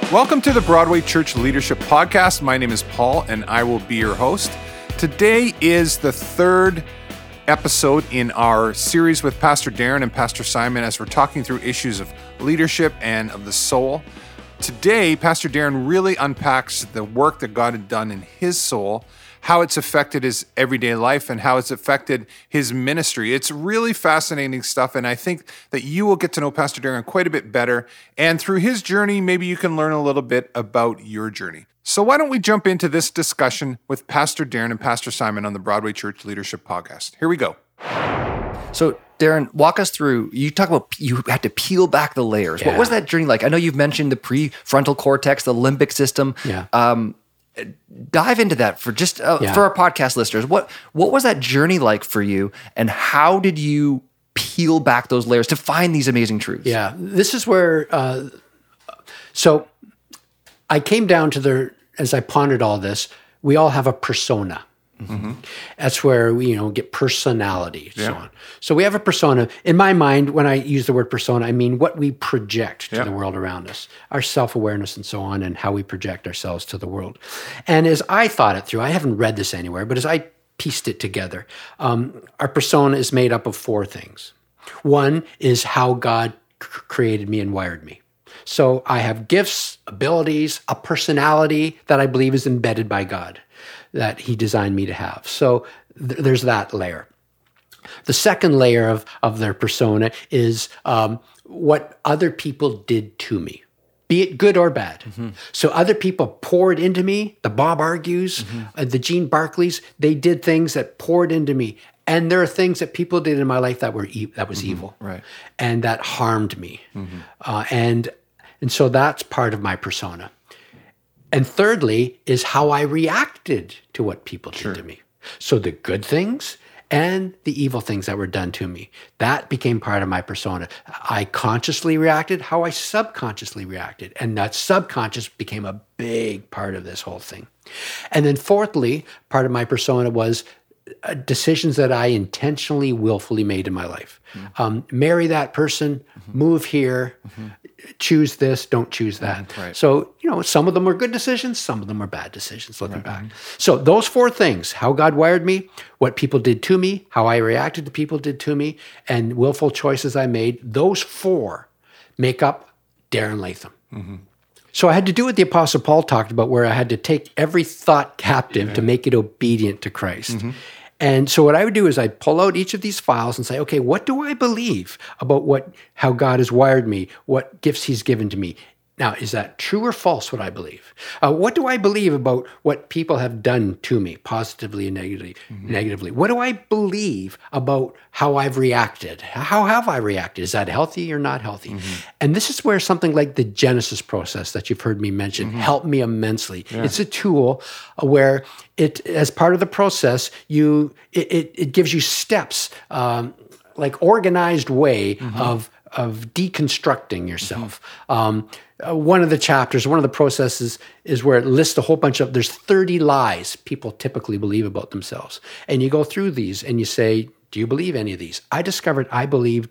Welcome to the Broadway Church Leadership Podcast. My name is Paul, and I will be your host. Today is the third episode in our series with Pastor Darren and Pastor Simon as we're talking through issues of leadership and of the soul. Today, Pastor Darren really unpacks the work that God had done in his soul, how it's affected his everyday life, and how it's affected his ministry. It's really fascinating stuff, and I think that you will get to know Pastor Darren quite a bit better, and through his journey, maybe you can learn a little bit about your journey. So why don't we jump into this discussion with Pastor Darren and Pastor Simon on the Broadway Church Leadership Podcast. Here we go. So Darren, walk us through, you talk about you had to peel back the layers. Yeah. What was that journey like? I know you've mentioned the prefrontal cortex, the limbic system. Yeah. Dive into that for just for our podcast listeners. What was that journey like for you, and how did you peel back those layers to find these amazing truths? Yeah, this is where, so I came down to as I pondered all this, we all have a persona. Mm-hmm. That's where we, get personality and so on. So we have a persona. In my mind, when I use the word persona, I mean what we project to the world around us, our self-awareness and so on, and how we project ourselves to the world. And as I thought it through, I haven't read this anywhere, but as I pieced it together, our persona is made up of four things. One is how God created me and wired me. So I have gifts, abilities, a personality that I believe is embedded by God, that he designed me to have. So there's that layer. The second layer of their persona is what other people did to me, be it good or bad. Mm-hmm. So other people poured into me, the Bob Argues, the Gene Barclays, they did things that poured into me. And there are things that people did in my life that was evil, right, and that harmed me. Mm-hmm. And so that's part of my persona. And thirdly is how I reacted to what people did to me. So the good things and the evil things that were done to me, that became part of my persona. I consciously reacted, how I subconsciously reacted. And that subconscious became a big part of this whole thing. And then fourthly, part of my persona was decisions that I intentionally, willfully made in my life. Marry that person, move here, choose this, don't choose that. Right. So, some of them were good decisions, some of them were bad decisions looking back. So those four things, how God wired me, what people did to me, how I reacted to people did to me, and willful choices I made, those four make up Darren Latham. Mm-hmm. So I had to do what the Apostle Paul talked about, where I had to take every thought captive to make it obedient to Christ. Mm-hmm. And so what I would do is I'd pull out each of these files and say, okay, what do I believe about how God has wired me, what gifts he's given to me? Now, is that true or false, what I believe? What do I believe about what people have done to me, positively and negatively? What do I believe about how I've reacted? How have I reacted? Is that healthy or not healthy? And this is where something like the Genesis process that you've heard me mention helped me immensely. Yeah. It's a tool where it, as part of the process, it gives you steps, like organized way of deconstructing yourself. One of the chapters, one of the processes is where it lists a whole bunch of, there's 30 lies people typically believe about themselves. And you go through these and you say, do you believe any of these? I discovered I believe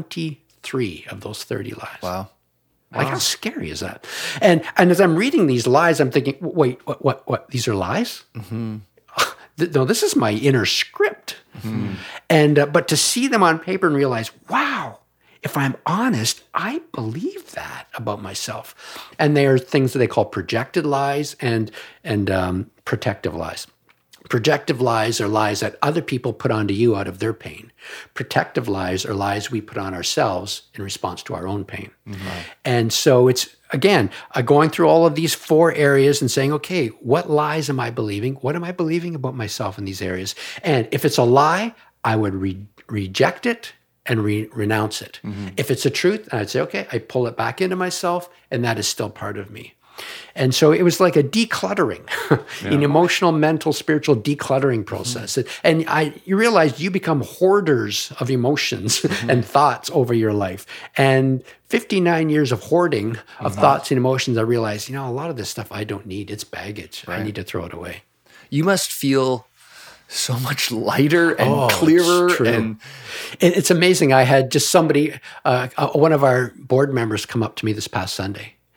23 of those 30 lies. Wow. Like, how scary is that? And as I'm reading these lies, I'm thinking, wait, what? These are lies? Mm-hmm. No, this is my inner script. Mm-hmm. And but to see them on paper and realize, wow, if I'm honest, I believe that about myself. And they are things that they call projected lies and protective lies. Projective lies are lies that other people put onto you out of their pain. Protective lies are lies we put on ourselves in response to our own pain. Mm-hmm. And so it's, again, going through all of these four areas and saying, okay, what lies am I believing? What am I believing about myself in these areas? And if it's a lie, I would reject it and renounce it. Mm-hmm. If it's a truth, I'd say, okay, I pull it back into myself, and that is still part of me. And so it was like a decluttering, an emotional, mental, spiritual decluttering process. Mm-hmm. And you realize you become hoarders of emotions and thoughts over your life. And 59 years of hoarding of thoughts and emotions, I realized, a lot of this stuff I don't need. It's baggage. Right. I need to throw it away. You must feel so much lighter and clearer. And it's amazing. I had just somebody, one of our board members come up to me this past Sunday.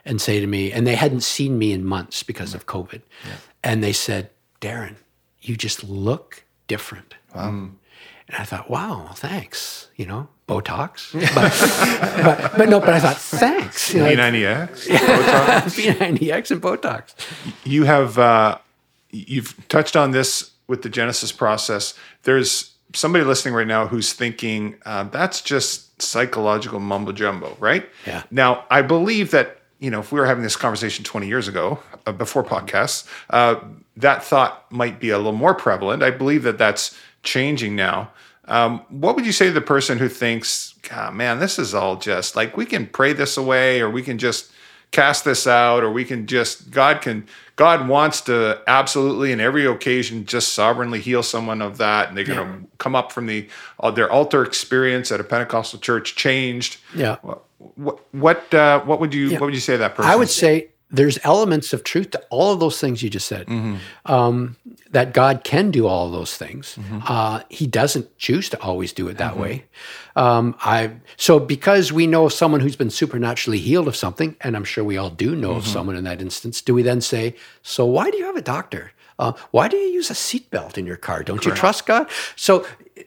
and say to me, and they hadn't seen me in months because of COVID. Yeah. And they said, Darren, you just look different. Wow. And I thought, wow, thanks, Botox. But I thought, thanks. B90X? B90X and Botox. You have, you've touched on this with the Genesis process. There's somebody listening right now who's thinking, that's just psychological mumbo jumbo, right? Yeah. Now, I believe that, if we were having this conversation 20 years ago, before podcasts, that thought might be a little more prevalent. I believe that that's changing now. What would you say to the person who thinks, man, this is all just like, we can pray this away, or we can just cast this out, or we can just, God wants to absolutely in every occasion just sovereignly heal someone of that, and they're going to come up from their altar experience at a Pentecostal church changed. Yeah. What would you say to that person? I would say there's elements of truth to all of those things you just said. That God can do all of those things. He doesn't choose to always do it that way. So because we know someone who's been supernaturally healed of something, and I'm sure we all do know of someone in that instance, do we then say, so why do you have a doctor? Why do you use a seatbelt in your car? Don't you trust God? So,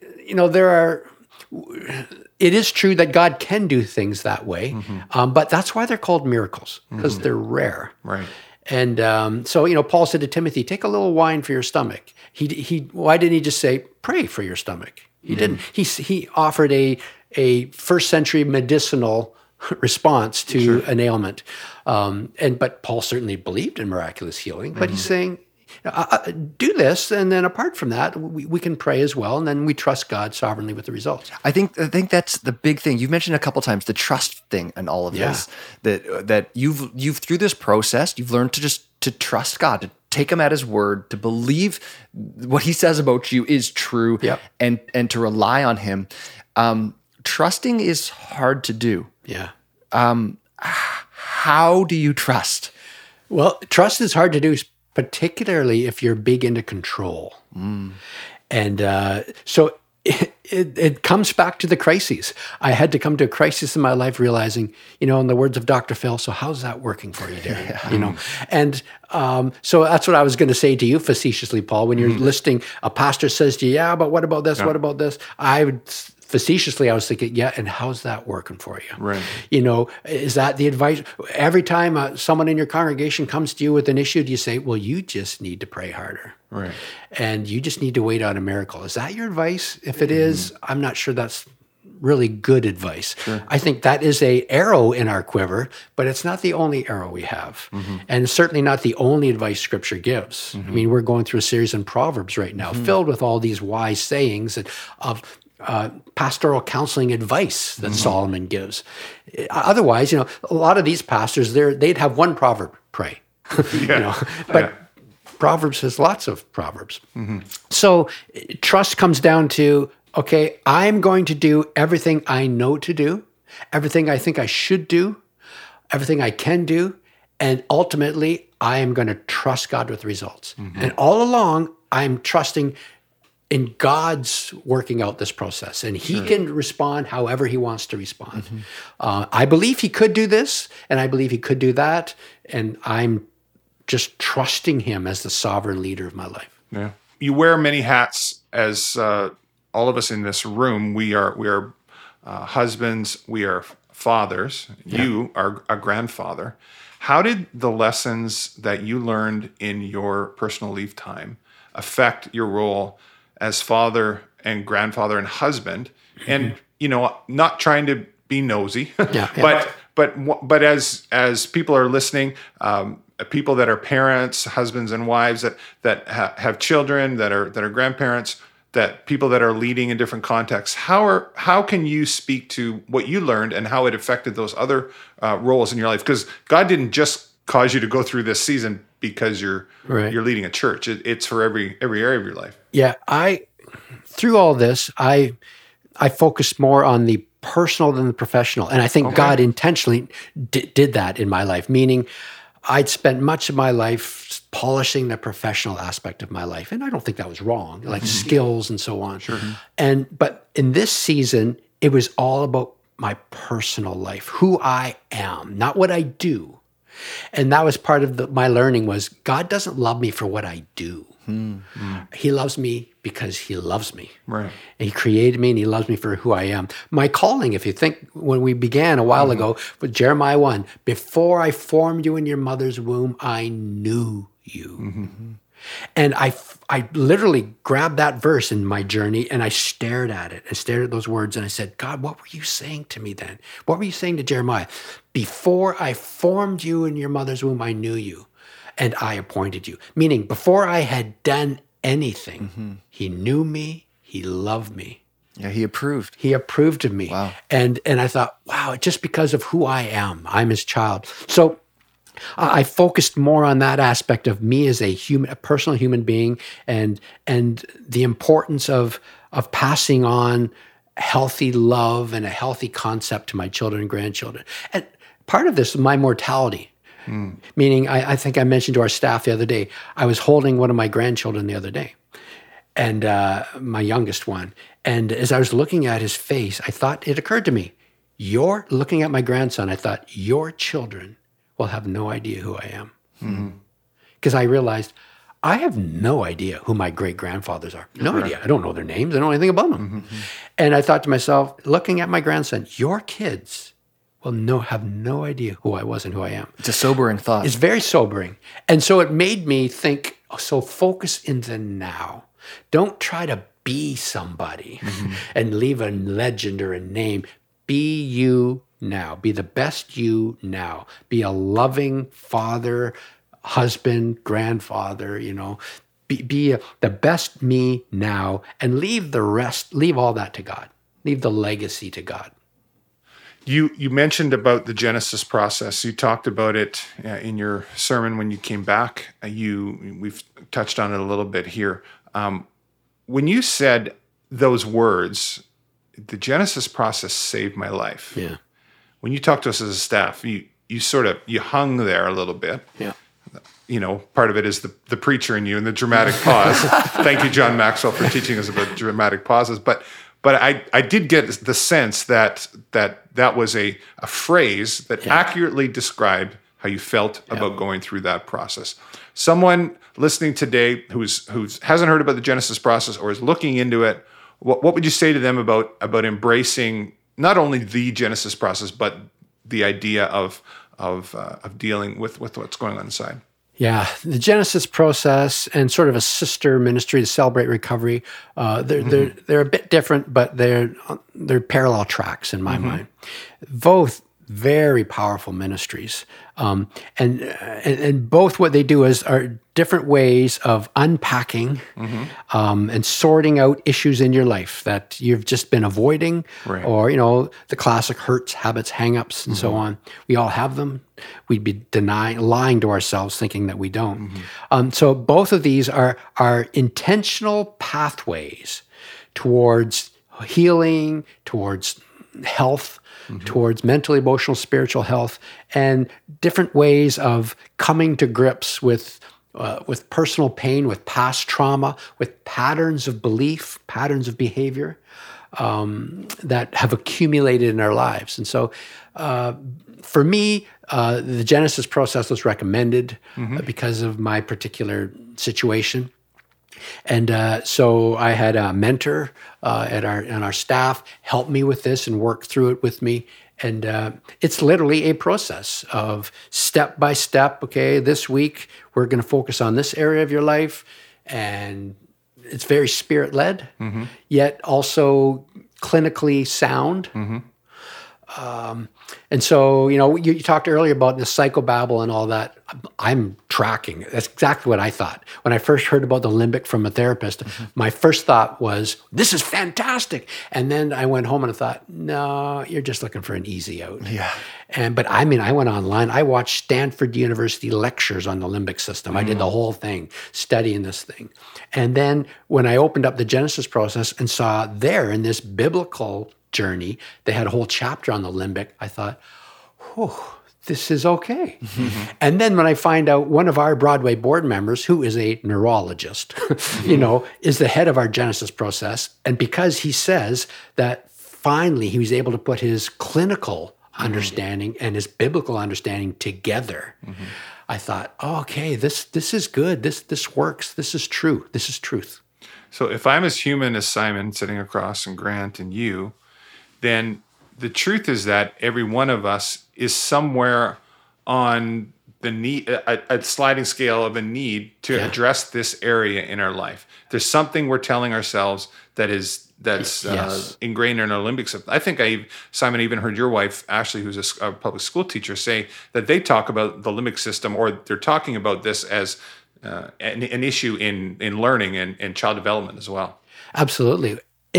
it is true that God can do things that way, but that's why they're called miracles, because they're rare. Right. And so, Paul said to Timothy, take a little wine for your stomach. Why didn't he just say, pray for your stomach? He didn't. He offered a first century medicinal response to an ailment. But Paul certainly believed in miraculous healing, but he's saying, do this, and then apart from that, we can pray as well, and then we trust God sovereignly with the results. I think that's the big thing. You've mentioned a couple times the trust thing and all of this. That you've through this process, you've learned to trust God, to take Him at His word, to believe what He says about you is true, and to rely on Him. Trusting is hard to do. Yeah. How do you trust? Well, trust is hard to do, particularly if you're big into control. And so it comes back to the crises. I had to come to a crisis in my life realizing, in the words of Dr. Phil, so how's that working for you, Darren? And so that's what I was going to say to you facetiously, Paul, when you're listening, a pastor says to you, but what about this? Yeah. What about this? I was thinking, and how's that working for you? Right. Is that the advice? Every time someone in your congregation comes to you with an issue, do you say, well, you just need to pray harder? Right. And you just need to wait on a miracle. Is that your advice? If it is, I'm not sure that's really good advice. Sure. I think that is an arrow in our quiver, but it's not the only arrow we have. And certainly not the only advice Scripture gives. I mean, we're going through a series in Proverbs right now, filled with all these wise sayings of pastoral counseling advice that Solomon gives. Otherwise, a lot of these pastors, they'd have one proverb, pray. But Proverbs has lots of proverbs. So trust comes down to, okay, I'm going to do everything I know to do, everything I think I should do, everything I can do, and ultimately, I am going to trust God with results. And all along, I'm trusting in God's working out this process, and He can respond however He wants to respond. I believe He could do this, and I believe He could do that, and I'm just trusting Him as the sovereign leader of my life. Yeah, you wear many hats, as all of us in this room. We are husbands, we are fathers. Yeah. You are a grandfather. How did the lessons that you learned in your personal leave time affect your role as father and grandfather and husband? And not trying to be nosy, but as people are listening, people that are parents, husbands and wives that have children, that are grandparents, that people that are leading in different contexts, how can you speak to what you learned and how it affected those other roles in your life? Because God didn't just cause you to go through this season because you're leading a church. It's for every area of your life. Yeah, through all this, I focused more on the personal than the professional, and I think God intentionally did that in my life. Meaning, I'd spent much of my life polishing the professional aspect of my life, and I don't think that was wrong, like skills and so on. Sure. But in this season, it was all about my personal life, who I am, not what I do. And that was part of my learning was God doesn't love me for what I do. He loves me because he loves me. Right. And he created me and he loves me for who I am. My calling, if you think when we began a while ago with Jeremiah 1, before I formed you in your mother's womb, I knew you. And I literally grabbed that verse in my journey and I stared at it. I stared at those words and I said, God, what were you saying to me then? What were you saying to Jeremiah? Before I formed you in your mother's womb, I knew you and I appointed you. Meaning before I had done anything, he knew me, he loved me. Yeah, he approved. He approved of me. Wow. And I thought, wow, just because of who I am, I'm his child. So I focused more on that aspect of me as a personal human being, and the importance of passing on healthy love and a healthy concept to my children and grandchildren. And part of this is my mortality. Meaning, I think I mentioned to our staff the other day, I was holding one of my grandchildren the other day, and my youngest one. And as I was looking at his face, it occurred to me, looking at my grandson, I thought, your children will have no idea who I am. Because I realized I have no idea who my great-grandfathers are. No idea. I don't know their names. I don't know anything about them. And I thought to myself, looking at my grandson, your kids will have no idea who I was and who I am. It's a sobering thought. It's very sobering. And so it made me think, so focus in the now. Don't try to be somebody and leave a legend or a name. Be you now. Be the best you now. Be a loving father, husband, grandfather, Be the best me now, and leave the rest, leave all that to God. Leave the legacy to God. You mentioned about the Genesis process. You talked about it in your sermon when you came back. We've touched on it a little bit here. When you said those words, the Genesis process saved my life. Yeah. When you talked to us as a staff, you hung there a little bit. Yeah. Part of it is the preacher in you and the dramatic pause. Thank you, John Maxwell, for teaching us about dramatic pauses. But I did get the sense that was a phrase that accurately described how you felt about going through that process. Someone listening today who hasn't heard about the Genesis process or is looking into it, what would you say to them about embracing not only the Genesis process but the idea of dealing with what's going on inside? Yeah, the Genesis process and sort of a sister ministry to Celebrate Recovery, they're a bit different, but they're parallel tracks in my mind. Both very powerful ministries, and both what they do are different ways of unpacking and sorting out issues in your life that you've just been avoiding, or the classic hurts, habits, hang-ups, and so on. We all have them. We'd be lying to ourselves, thinking that we don't. So both of these are intentional pathways towards healing, towards health, towards mental, emotional, spiritual health, and different ways of coming to grips with personal pain, with past trauma, with patterns of belief, patterns of behavior that have accumulated in our lives. And so for me, the Genesis process was recommended because of my particular situation. And so I had a mentor on our staff help me with this and work through it with me. And it's literally a process of step by step. Okay, this week we're going to focus on this area of your life. And it's very spirit-led, yet also clinically sound. And so, you talked earlier about the psychobabble and all that. I'm tracking. That's exactly what I thought. When I first heard about the limbic from a therapist, my first thought was, this is fantastic. And then I went home and I thought, no, you're just looking for an easy out. Yeah. But I went online. I watched Stanford University lectures on the limbic system. I did the whole thing, studying this thing. And then when I opened up the Genesis process and saw there in this biblical journey, they had a whole chapter on the limbic, I thought, whew, this is okay. And then when I find out one of our Broadway board members, who is a neurologist, is the head of our Genesis process, and because he says that finally he was able to put his clinical understanding and his biblical understanding together, I thought, okay, this is good. This works. This is true. This is truth. So if I'm as human as Simon sitting across and Grant and you, then the truth is that every one of us is somewhere on the need, a sliding scale of a need to address this area in our life. There's something we're telling ourselves that's ingrained in our limbic system. I think Simon, even heard your wife, Ashley, who's a public school teacher, say that they talk about the limbic system, or they're talking about this as an issue in learning and child development as well. Absolutely.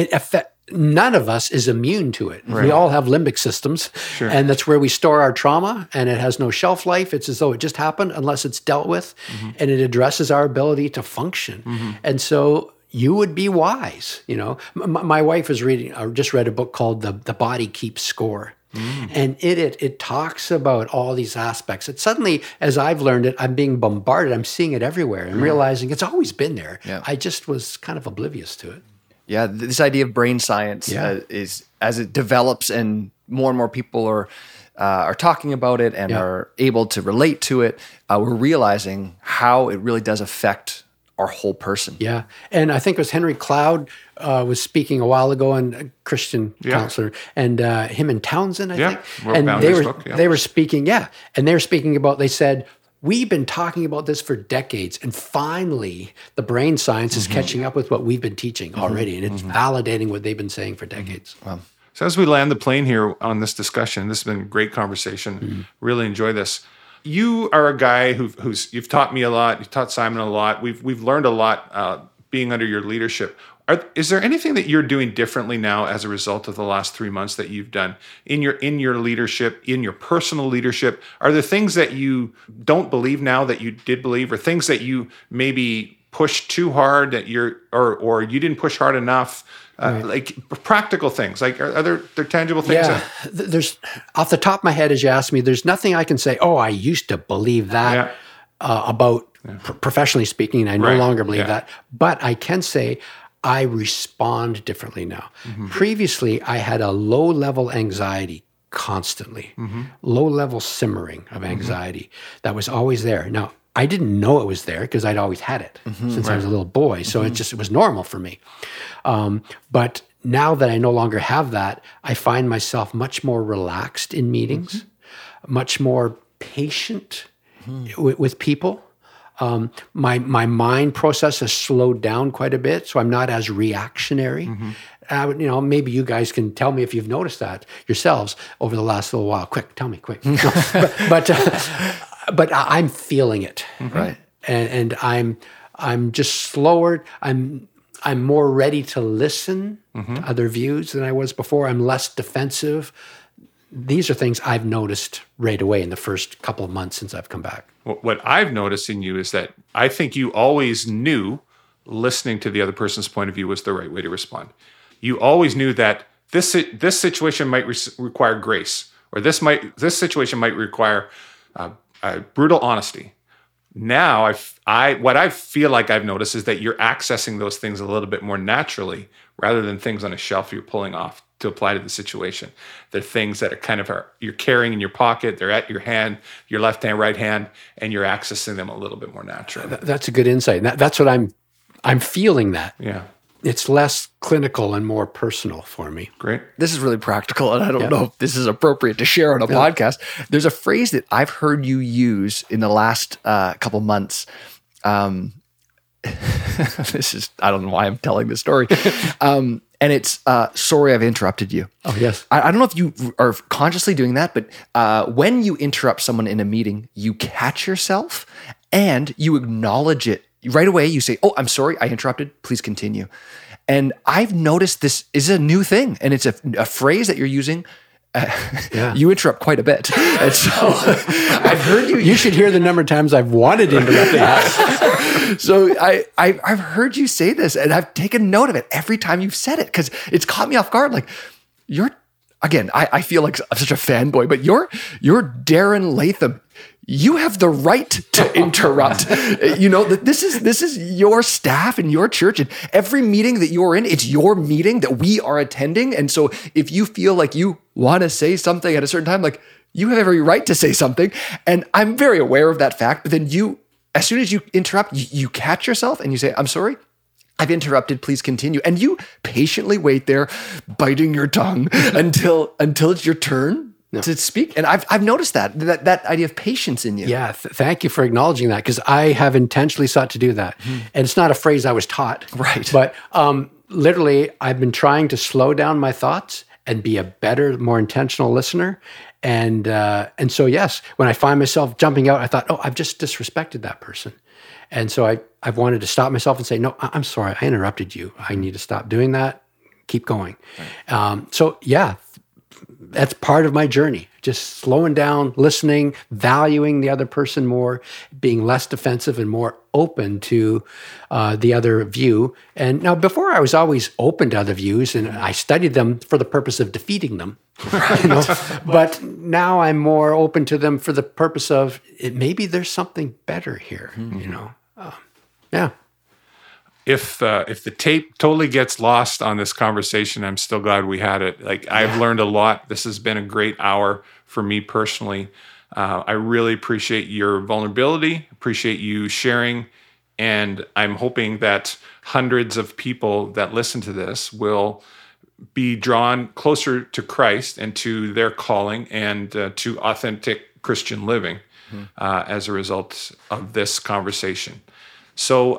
None of us is immune to it. Right. We all have limbic systems, and that's where we store our trauma, and it has no shelf life. It's as though it just happened unless it's dealt with, and it addresses our ability to function. And so you would be wise. My wife was just read a book called The Body Keeps Score. And it talks about all these aspects. It suddenly, as I've learned it, I'm being bombarded. I'm seeing it everywhere and realizing it's always been there. Yeah. I just was kind of oblivious to it. Yeah, this idea of brain science is, as it develops and more people are talking about it and are able to relate to it, we're realizing how it really does affect our whole person. Yeah, and I think it was Henry Cloud was speaking a while ago, and a Christian counselor, and him and Townsend, I think, and they were speaking, and they were speaking about. They said, we've been talking about this for decades, and finally, the brain science is catching up with what we've been teaching already, and it's validating what they've been saying for decades. Wow. So as we land the plane here on this discussion, this has been a great conversation. Really enjoy this. You are a guy who's you've taught me a lot. You've taught Simon a lot. We've learned a lot being under your leadership. Is there anything that you're doing differently now as a result of the last 3 months that you've done in your leadership, in your personal leadership? Are there things that you don't believe now that you did believe, or things that you maybe pushed too hard that or you didn't push hard enough? Like practical things, like are there tangible things? Yeah, there's off the top of my head, as you asked me, there's nothing I can say, I used to believe that about professionally speaking, and I no longer believe that. But I can say I respond differently now. Previously, I had a low-level anxiety constantly, low-level simmering of anxiety that was always there. Now, I didn't know it was there because I'd always had it since I was a little boy. So it was normal for me. But now that I no longer have that, I find myself much more relaxed in meetings, much more patient with people. My mind process has slowed down quite a bit, so I'm not as reactionary. Maybe you guys can tell me if you've noticed that yourselves over the last little while. Quick, tell me, quick. But I'm feeling it, right? And I'm just slower. I'm more ready to listen to other views than I was before. I'm less defensive. These are things I've noticed right away in the first couple of months since I've come back. What I've noticed in you is that I think you always knew listening to the other person's point of view was the right way to respond. You always knew that this situation might require grace, or this situation might require brutal honesty. Now, what I feel like I've noticed is that you're accessing those things a little bit more naturally, rather than things on a shelf you're pulling off to apply to the situation. They're things that you're carrying in your pocket. They're at your hand, your left hand, right hand, and you're accessing them a little bit more naturally. That's a good insight. That's what I'm feeling. That it's less clinical and more personal for me. Great. This is really practical, and I don't know if this is appropriate to share on a podcast. There's a phrase that I've heard you use in the last couple months. I don't know why I'm telling this story. And it's, sorry, I've interrupted you. Oh, yes. I don't know if you are consciously doing that, but when you interrupt someone in a meeting, you catch yourself and you acknowledge it. Right away, you say, I'm sorry, I interrupted. Please continue. And I've noticed this is a new thing, and it's a phrase that you're using. You interrupt quite a bit. And so I've heard you. You should hear the number of times I've wanted to interrupt. So I've heard you say this, and I've taken note of it every time you've said it, because it's caught me off guard. Like, again, I feel like I'm such a fanboy, but you're Darren Latham. you have the right to interrupt. This is your staff and your church, and every meeting that you're in, it's your meeting that we are attending. And so if you feel like you want to say something at a certain time, like, you have every right to say something. And I'm very aware of that fact. But then as soon as you interrupt, you catch yourself and you say, I'm sorry, I've interrupted, please continue. And you patiently wait there, biting your tongue until it's your turn to speak. And I've noticed that idea of patience in you. Yeah, thank you for acknowledging that, because I have intentionally sought to do that. And it's not a phrase I was taught. Right. But literally, I've been trying to slow down my thoughts and be a better, more intentional listener. And so, yes, when I find myself jumping out, I thought, oh, I've just disrespected that person. And so I've wanted to stop myself and say, no, I'm sorry, I interrupted you. I need to stop doing that. Keep going. Right. So, yeah, that's part of my journey. Just slowing down, listening, valuing the other person more, being less defensive and more open to the other view. And now, before I was always open to other views, and I studied them for the purpose of defeating them. But now I'm more open to them for the purpose of maybe there's something better here. Yeah. If the tape totally gets lost on this conversation, I'm still glad we had it. I've learned a lot. This has been a great hour for me personally. I really appreciate your vulnerability, appreciate you sharing, and I'm hoping that hundreds of people that listen to this will be drawn closer to Christ and to their calling and to authentic Christian living as a result of this conversation. So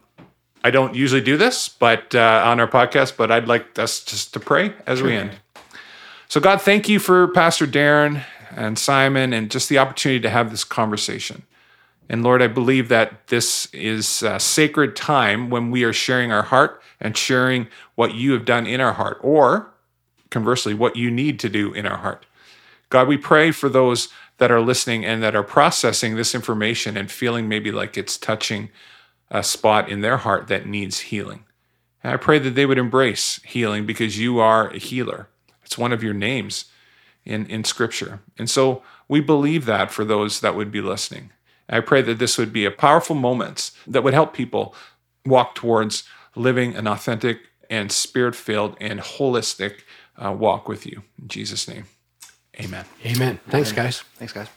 I don't usually do this but on our podcast, but I'd like us just to pray as we end. So God, thank you for Pastor Darren and Simon and just the opportunity to have this conversation. And Lord, I believe that this is a sacred time when we are sharing our heart and sharing what you have done in our heart, or conversely, what you need to do in our heart. God, we pray for those that are listening and that are processing this information and feeling maybe like it's touching a spot in their heart that needs healing. And I pray that they would embrace healing because you are a healer. It's one of your names in Scripture. And so we believe that for those that would be listening. I pray that this would be a powerful moment that would help people walk towards living an authentic and spirit-filled and holistic walk with you. In Jesus' name, amen. Amen. Thanks, guys. Thanks, guys.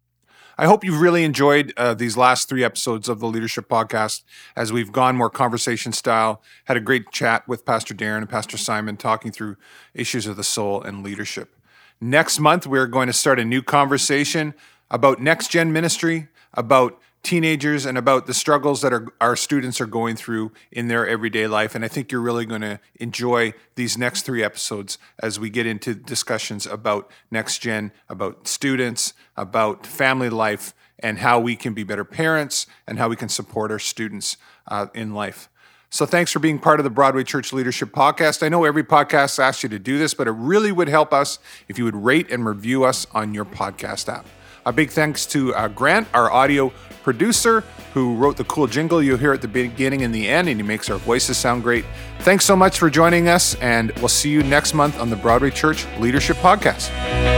I hope you've really enjoyed these last 3 episodes of the Leadership Podcast as we've gone more conversation style, had a great chat with Pastor Darren and Pastor Simon talking through issues of the soul and leadership. Next month, we're going to start a new conversation about next-gen ministry, about teenagers, and about the struggles that our students are going through in their everyday life. And I think you're really going to enjoy these next 3 episodes as we get into discussions about next gen, about students, about family life, and how we can be better parents and how we can support our students in life. So thanks for being part of the Broadway Church Leadership Podcast. I know every podcast asks you to do this, but it really would help us if you would rate and review us on your podcast app. A big thanks to Grant, our audio producer, who wrote the cool jingle you'll hear at the beginning and the end, and he makes our voices sound great. Thanks so much for joining us, and we'll see you next month on the Broadway Church Leadership Podcast.